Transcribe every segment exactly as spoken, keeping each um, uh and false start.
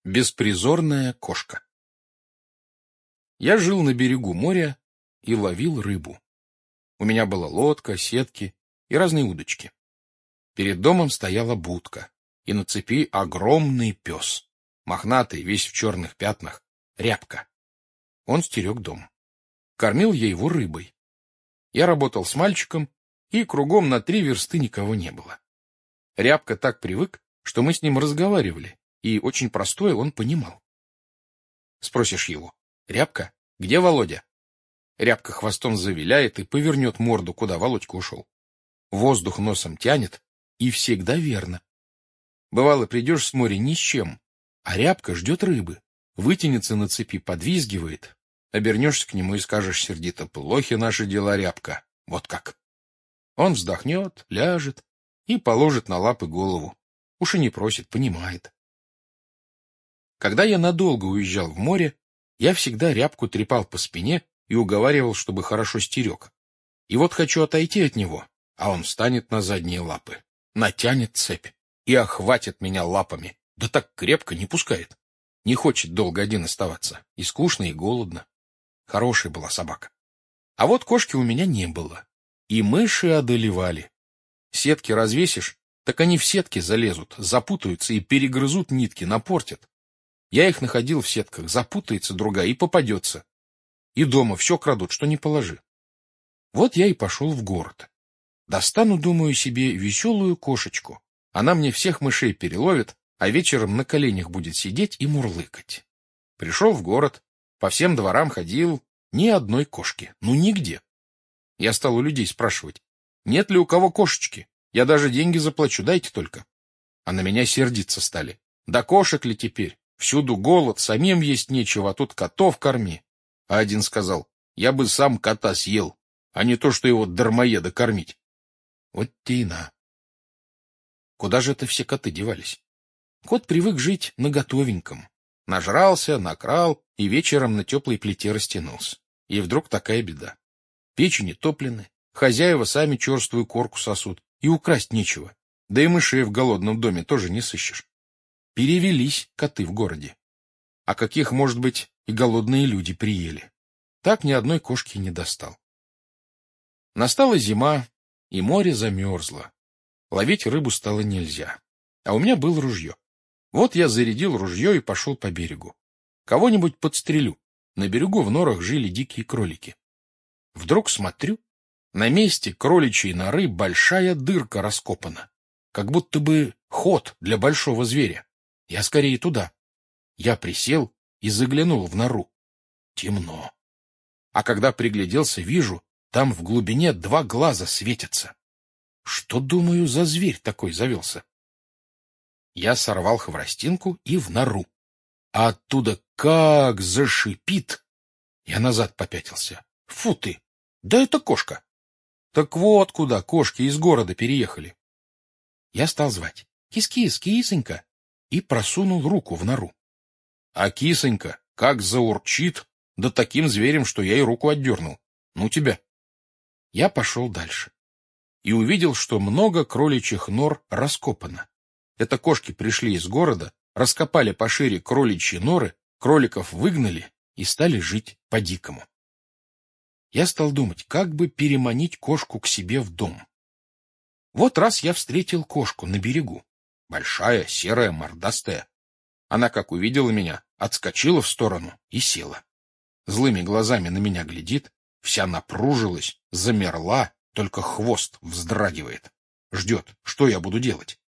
Беспризорная кошка. Я жил на берегу моря и ловил рыбу. У меня была лодка, сетки и разные удочки. Перед домом стояла будка, и на цепи огромный пес, мохнатый, весь в черных пятнах, Рябка. Он стерег дом. Кормил я его рыбой. Я работал с мальчиком, и кругом на три версты никого не было. Рябка так привык, что мы с ним разговаривали, и очень простое он понимал. Спросишь его: «Рябка, где Володя?» Рябка хвостом завиляет и повернет морду, куда Володька ушел. Воздух носом тянет, и всегда верно. Бывало, придешь с моря ни с чем, а Рябка ждет рыбы, вытянется на цепи, подвизгивает. Обернешься к нему и скажешь сердито: «Плохи наши дела, Рябка». Вот как. Он вздохнет, ляжет и положит на лапы голову. Уж и не просит, понимает. Когда я надолго уезжал в море, я всегда Рябку трепал по спине и уговаривал, чтобы хорошо стерег. И вот хочу отойти от него, а он встанет на задние лапы, натянет цепь и охватит меня лапами, да так крепко не пускает. Не хочет долго один оставаться, и скучно, и голодно. Хорошая была собака. А вот кошки у меня не было, и мыши одолевали. Сетки развесишь, так они в сетки залезут, запутаются и перегрызут нитки, напортят. Я их находил в сетках, запутается другая и попадется. И дома все крадут, что не положи. Вот я и пошел в город. Достану, думаю, себе веселую кошечку. Она мне всех мышей переловит, а вечером на коленях будет сидеть и мурлыкать. Пришел в город, по всем дворам ходил, ни одной кошки, ну нигде. Я стал у людей спрашивать: нет ли у кого кошечки? Я даже деньги заплачу, дайте только. А на меня сердиться стали. Да кошек ли теперь? Всюду голод, самим есть нечего, а тут котов корми. А один сказал: я бы сам кота съел, а не то, что его дармоеда кормить. Вот те и на. Куда же это все коты девались? Кот привык жить на готовеньком. Нажрался, накрал и вечером на теплой плите растянулся. И вдруг такая беда. Печи не топлены, хозяева сами черствую корку сосут, и украсть нечего. Да и мышей в голодном доме тоже не сыщешь. Перевелись коты в городе. А каких, может быть, и голодные люди приели. Так ни одной кошки не достал. Настала зима, и море замерзло. Ловить рыбу стало нельзя. А у меня было ружье. Вот я зарядил ружье и пошел по берегу. Кого-нибудь подстрелю. На берегу в норах жили дикие кролики. Вдруг смотрю, на месте кроличьей норы большая дырка раскопана. Как будто бы ход для большого зверя. Я скорее туда. Я присел и заглянул в нору. Темно. А когда пригляделся, вижу, там в глубине два глаза светятся. Что, думаю, за зверь такой завелся? Я сорвал хворостинку и в нору. А оттуда как зашипит! Я назад попятился. Фу ты! Да это кошка! Так вот куда кошки из города переехали. Я стал звать: кис-кис, кисонька, и просунул руку в нору. А кисонька как заурчит, да таким зверем, что я и руку отдернул. Ну тебя! Я пошел дальше и увидел, что много кроличьих нор раскопано. Это кошки пришли из города, раскопали пошире кроличьи норы, кроликов выгнали и стали жить по-дикому. Я стал думать, как бы переманить кошку к себе в дом. Вот раз я встретил кошку на берегу. Большая, серая, мордастая. Она, как увидела меня, отскочила в сторону и села. Злыми глазами на меня глядит, вся напружилась, замерла, только хвост вздрагивает. Ждет, что я буду делать.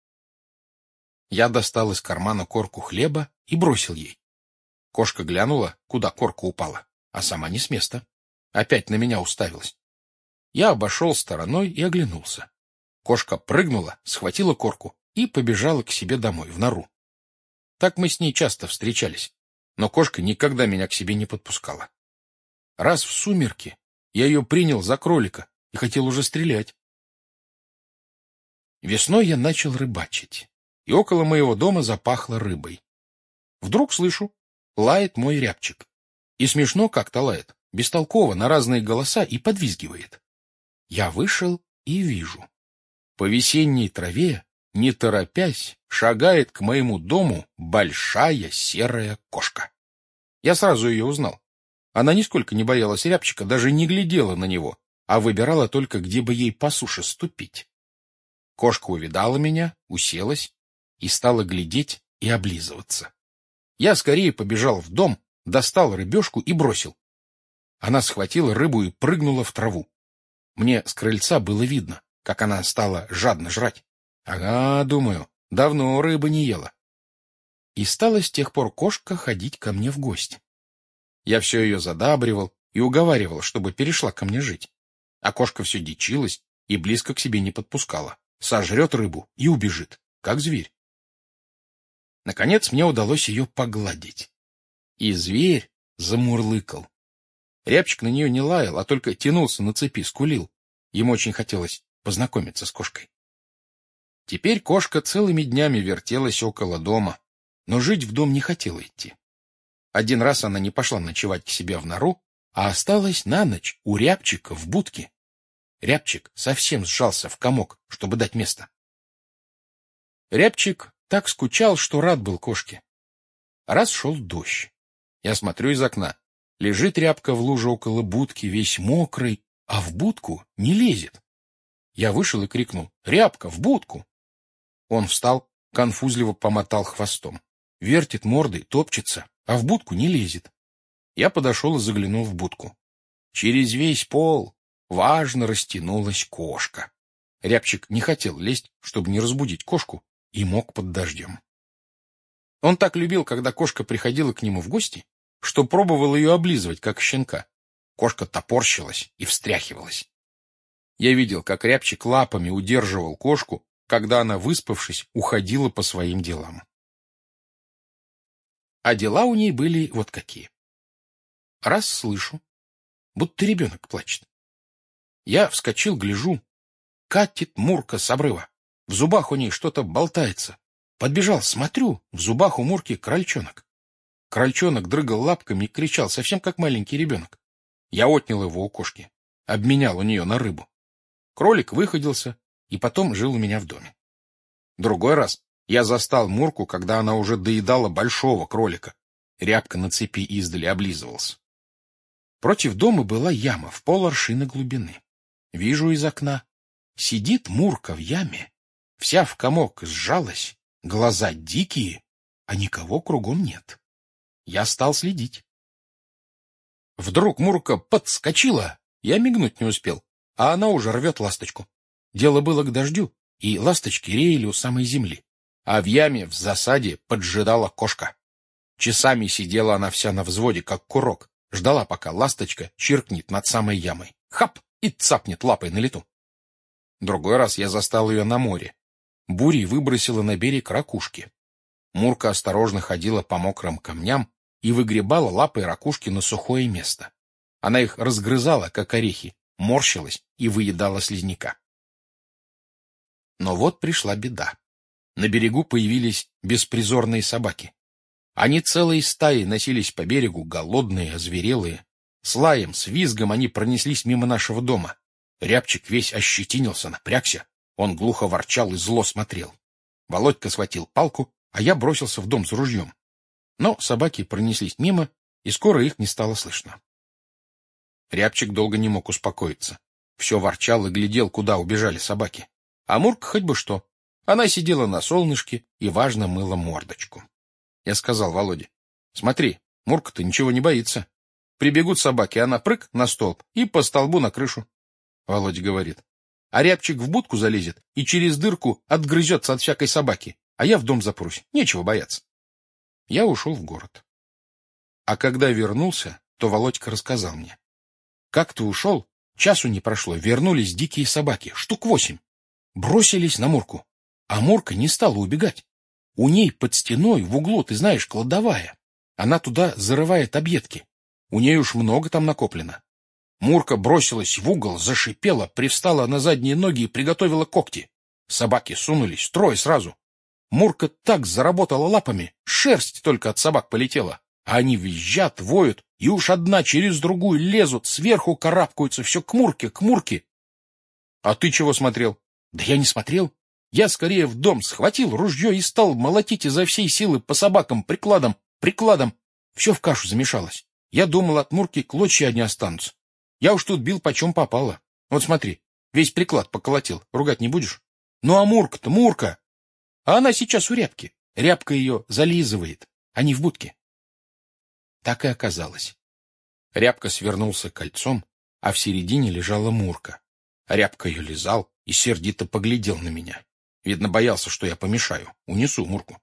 Я достал из кармана корку хлеба и бросил ей. Кошка глянула, куда корка упала, а сама не с места. Опять на меня уставилась. Я обошел стороной и оглянулся. Кошка прыгнула, схватила корку и побежала к себе домой, в нору. Так мы с ней часто встречались, но кошка никогда меня к себе не подпускала. Раз в сумерки я ее принял за кролика и хотел уже стрелять. Весной я начал рыбачить, и около моего дома запахло рыбой. Вдруг слышу, лает мой рябчик. И смешно как-то лает, бестолково, на разные голоса и подвизгивает. Я вышел и вижу. По весенней траве, не торопясь, шагает к моему дому большая серая кошка. Я сразу ее узнал. Она нисколько не боялась Рябчика, даже не глядела на него, а выбирала только, где бы ей по суше ступить. Кошка увидала меня, уселась и стала глядеть и облизываться. Я скорее побежал в дом, достал рыбешку и бросил. Она схватила рыбу и прыгнула в траву. Мне с крыльца было видно, как она стала жадно жрать. Ага, думаю, давно рыбы не ела. И стала с тех пор кошка ходить ко мне в гости. Я все ее задабривал и уговаривал, чтобы перешла ко мне жить. А кошка все дичилась и близко к себе не подпускала. Сожрет рыбу и убежит, как зверь. Наконец мне удалось ее погладить. И зверь замурлыкал. Рябчик на нее не лаял, а только тянулся на цепи, скулил. Ему очень хотелось познакомиться с кошкой. Теперь кошка целыми днями вертелась около дома, но жить в дом не хотела идти. Один раз она не пошла ночевать к себе в нору, а осталась на ночь у Рябчика в будке. Рябчик совсем сжался в комок, чтобы дать место. Рябчик так скучал, что рад был кошке. Раз шел дождь. Я смотрю из окна. Лежит Рябка в луже около будки, весь мокрый, а в будку не лезет. Я вышел и крикнул: «Рябка, в будку!» Он встал, конфузливо помотал хвостом. Вертит мордой, топчется, а в будку не лезет. Я подошел и заглянул в будку. Через весь пол важно растянулась кошка. Рябчик не хотел лезть, чтобы не разбудить кошку, и мог под дождем. Он так любил, когда кошка приходила к нему в гости, что пробовал ее облизывать, как щенка. Кошка топорщилась и встряхивалась. Я видел, как Рябчик лапами удерживал кошку, когда она, выспавшись, уходила по своим делам. А дела у ней были вот какие. Раз слышу, будто ребенок плачет. Я вскочил, гляжу. Катит Мурка с обрыва. В зубах у ней что-то болтается. Подбежал, смотрю, в зубах у Мурки крольчонок. Крольчонок дрыгал лапками и кричал, совсем как маленький ребенок. Я отнял его у кошки, обменял у нее на рыбу. Кролик выходился и потом жил у меня в доме. Другой раз я застал Мурку, когда она уже доедала большого кролика. Рябка на цепи издали облизывался. Против дома была яма в пол-аршина глубины. Вижу из окна. Сидит Мурка в яме, вся в комок сжалась, глаза дикие, а никого кругом нет. Я стал следить. Вдруг Мурка подскочила, я мигнуть не успел, а она уже рвет ласточку. Дело было к дождю, и ласточки реяли у самой земли, а в яме в засаде поджидала кошка. Часами сидела она вся на взводе, как курок, ждала, пока ласточка чиркнет над самой ямой. Хап! И цапнет лапой на лету. Другой раз я застал ее на море. Бурей выбросила на берег ракушки. Мурка осторожно ходила по мокрым камням и выгребала лапой ракушки на сухое место. Она их разгрызала, как орехи, морщилась и выедала слизняка. Но вот пришла беда. На берегу появились беспризорные собаки. Они целой стаей носились по берегу, голодные, озверелые. С лаем, с визгом они пронеслись мимо нашего дома. Рябчик весь ощетинился, напрягся. Он глухо ворчал и зло смотрел. Володька схватил палку, а я бросился в дом с ружьем. Но собаки пронеслись мимо, и скоро их не стало слышно. Рябчик долго не мог успокоиться. Все ворчал и глядел, куда убежали собаки. А Мурка хоть бы что. Она сидела на солнышке и важно мыла мордочку. Я сказал Володе: смотри, Мурка-то ничего не боится. Прибегут собаки, она прыг на столб и по столбу на крышу. Володя говорит: а Рябчик в будку залезет и через дырку отгрызется от всякой собаки, а я в дом запрусь, нечего бояться. Я ушел в город. А когда вернулся, то Володька рассказал мне. Как ты ушел, часу не прошло, вернулись дикие собаки, штук восемь. Бросились на Мурку, а Мурка не стала убегать. У ней под стеной в углу, ты знаешь, кладовая. Она туда зарывает объедки. У ней уж много там накоплено. Мурка бросилась в угол, зашипела, привстала на задние ноги и приготовила когти. Собаки сунулись, трое сразу. Мурка так заработала лапами, шерсть только от собак полетела. А они визжат, воют, и уж одна через другую лезут, сверху карабкаются, все к Мурке, к Мурке. А ты чего смотрел? Да я не смотрел. Я скорее в дом схватил ружье и стал молотить изо всей силы по собакам прикладом, прикладом. Все в кашу замешалось. Я думал, от Мурки клочья одни останутся. Я уж тут бил почем попало. Вот смотри, весь приклад поколотил. Ругать не будешь? Ну а Мурка-то, Мурка! А она сейчас у Рябки. Рябка ее зализывает. Они в будке. Так и оказалось. Рябка свернулся кольцом, а в середине лежала Мурка. Рябка ее лизал и сердито поглядел на меня. Видно, боялся, что я помешаю. Унесу Мурку.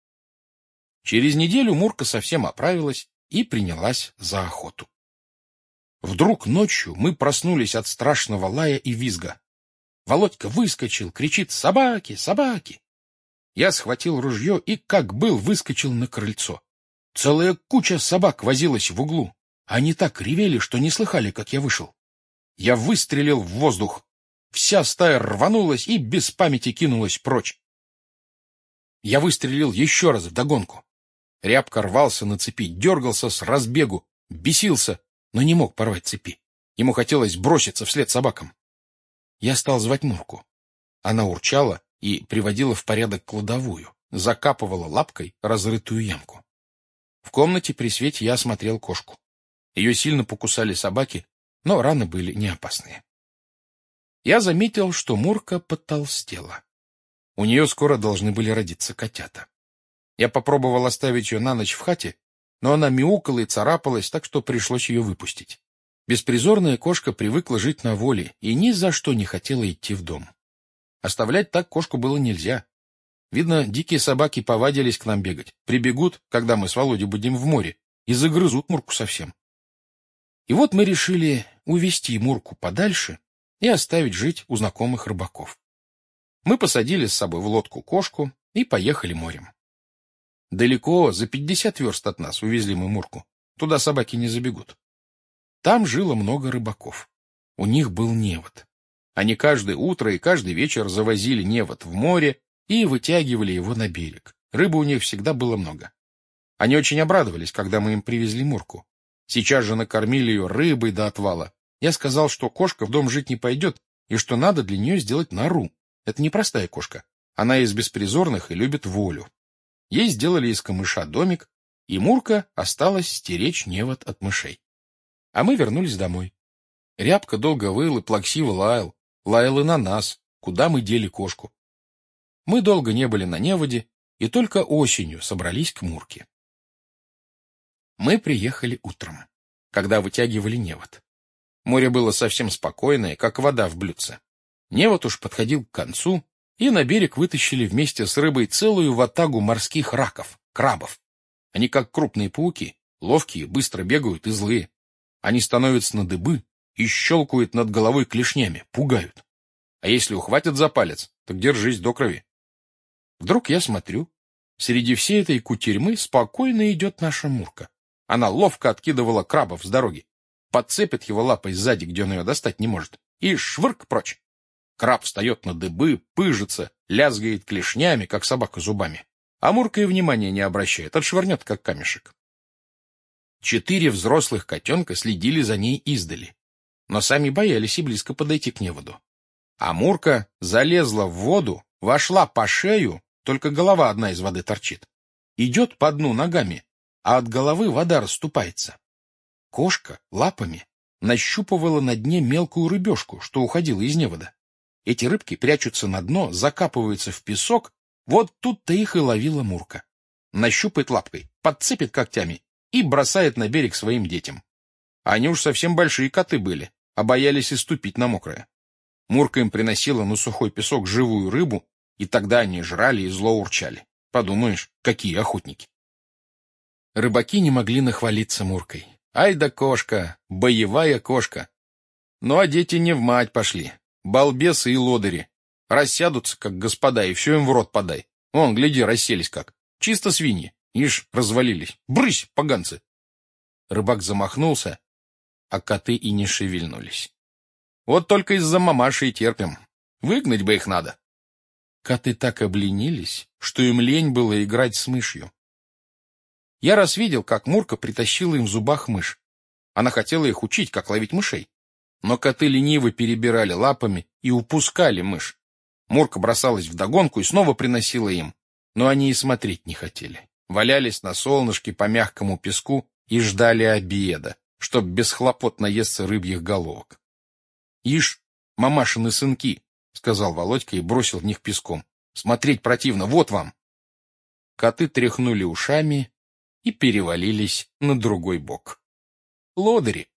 Через неделю Мурка совсем оправилась и принялась за охоту. Вдруг ночью мы проснулись от страшного лая и визга. Володька выскочил, кричит: «Собаки! Собаки!» Я схватил ружье и, как был, выскочил на крыльцо. Целая куча собак возилась в углу. Они так ревели, что не слыхали, как я вышел. Я выстрелил в воздух. Вся стая рванулась и без памяти кинулась прочь. Я выстрелил еще раз вдогонку. Рябка рвался на цепи, дергался с разбегу, бесился, но не мог порвать цепи. Ему хотелось броситься вслед собакам. Я стал звать Мурку. Она урчала и приводила в порядок кладовую, закапывала лапкой разрытую ямку. В комнате при свете я осмотрел кошку. Ее сильно покусали собаки, но раны были не опасные. Я заметил, что Мурка потолстела. У нее скоро должны были родиться котята. Я попробовал оставить ее на ночь в хате, но она мяукала и царапалась, так что пришлось ее выпустить. Беспризорная кошка привыкла жить на воле и ни за что не хотела идти в дом. Оставлять так кошку было нельзя. Видно, дикие собаки повадились к нам бегать, прибегут, когда мы с Володей будем в море, и загрызут Мурку совсем. И вот мы решили увести Мурку подальше и оставить жить у знакомых рыбаков. Мы посадили с собой в лодку кошку и поехали морем. Далеко, за пятьдесят верст от нас, увезли мы Мурку. Туда собаки не забегут. Там жило много рыбаков. У них был невод. Они каждое утро и каждый вечер завозили невод в море и вытягивали его на берег. Рыбы у них всегда было много. Они очень обрадовались, когда мы им привезли Мурку. Сейчас же накормили ее рыбой до отвала. Я сказал, что кошка в дом жить не пойдет, и что надо для нее сделать нору. Это не простая кошка. Она из беспризорных и любит волю. Ей сделали из камыша домик, и Мурка осталась стеречь невод от мышей. А мы вернулись домой. Рябка долго выл и плаксиво лаял. Лаял и на нас, куда мы дели кошку. Мы долго не были на неводе, и только осенью собрались к Мурке. Мы приехали утром, когда вытягивали невод. Море было совсем спокойное, как вода в блюдце. Невод уж подходил к концу, и на берег вытащили вместе с рыбой целую ватагу морских раков, крабов. Они как крупные пауки, ловкие, быстро бегают и злые. Они становятся на дыбы и щелкают над головой клешнями, пугают. А если ухватят за палец, так держись до крови. Вдруг я смотрю, среди всей этой кутерьмы спокойно идет наша Мурка. Она ловко откидывала крабов с дороги, подцепит его лапой сзади, где он ее достать не может, и швырк прочь. Краб встает на дыбы, пыжится, лязгает клешнями, как собака зубами. А Мурка и внимания не обращает, отшвырнет, как камешек. Четыре взрослых котенка следили за ней издали, но сами боялись и близко подойти к неводу. А Мурка залезла в воду, вошла по шею, только голова одна из воды торчит. Идет по дну ногами, а от головы вода расступается. Кошка лапами нащупывала на дне мелкую рыбешку, что уходила из невода. Эти рыбки прячутся на дно, закапываются в песок, вот тут-то их и ловила Мурка. Нащупает лапкой, подцепит когтями и бросает на берег своим детям. Они уж совсем большие коты были, а боялись и ступить на мокрое. Мурка им приносила на сухой песок живую рыбу, и тогда они жрали и зло урчали. Подумаешь, какие охотники. Рыбаки не могли нахвалиться Муркой. Ай да кошка, боевая кошка. Ну а дети не в мать пошли. Балбесы и лодыри. Рассядутся, как господа, и все им в рот подай. Вон, гляди, расселись как. Чисто свиньи. Ишь, развалились. Брысь, поганцы. Рыбак замахнулся, а коты и не шевельнулись. Вот только из-за мамаши и терпим. Выгнать бы их надо. Коты так обленились, что им лень было играть с мышью. Я раз видел, как Мурка притащила им в зубах мышь. Она хотела их учить, как ловить мышей. Но коты лениво перебирали лапами и упускали мышь. Мурка бросалась вдогонку и снова приносила им, но они и смотреть не хотели. Валялись на солнышке по мягкому песку и ждали обеда, чтоб без хлопот наесться рыбьих головок. — Ишь, мамашины сынки, — сказал Володька и бросил в них песком. — Смотреть противно, вот вам. Коты тряхнули ушами и перевалились на другой бок. Лодыри.